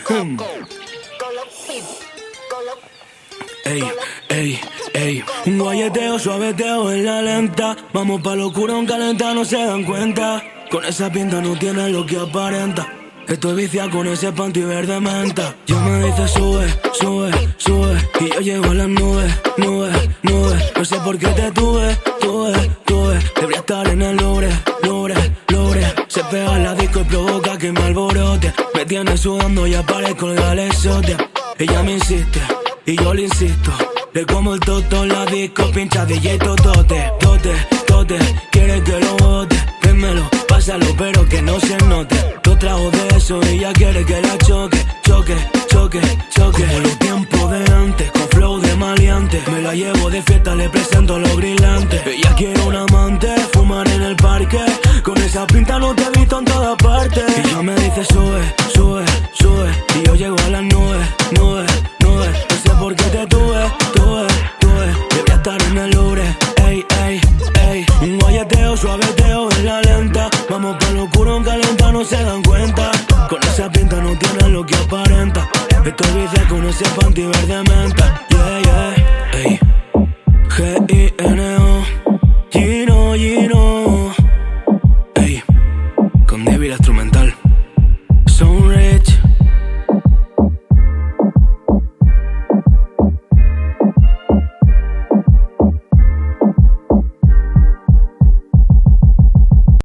Ey, ey, ey. Un guayeteo, suaveteo en la lenta. Vamos pa' locura, un calenta, no se dan cuenta. Con esa pinta no tiene lo que aparenta. Estoy viciado con ese panty verde menta. Ya me dice sube, sube, sube. Y yo llego a las nubes, nubes, nubes. No sé por qué te tuve. Debería estar en el Louvre, Louvre, Louvre. Se pega la disco y provoca que me alborote. Me tiene sudando y aparezco el galesote. Ella me insiste y yo le insisto. Le como el toto en la disco, pincha DJ totote. Tote, quiere que lo bote. Démelo, pásalo pero que no se note. Yo trago de eso y ella quiere que la choque. Choque, como los tiempos de antes, con flow de maleante. Me la llevo de fiesta, le presento lo brillante. Ella quiere un amante, fumar en el parque. Con esa pinta no te he visto en todas partes. Y ella me dice sube, sube, sube. Y yo llego a las nubes, nubes, nubes. No sé por qué te tuve. Debería estar en el Louvre, ey, ey, ey. Un guayeteo, suaveteo en la lenta. Vamos pa' locura, un calenta, no se dan cuenta. Con esa pinta no tiene lo que aparenta. Estoy viciado con ese panty verde menta. Yeah, yeah, ey. G-I-N-O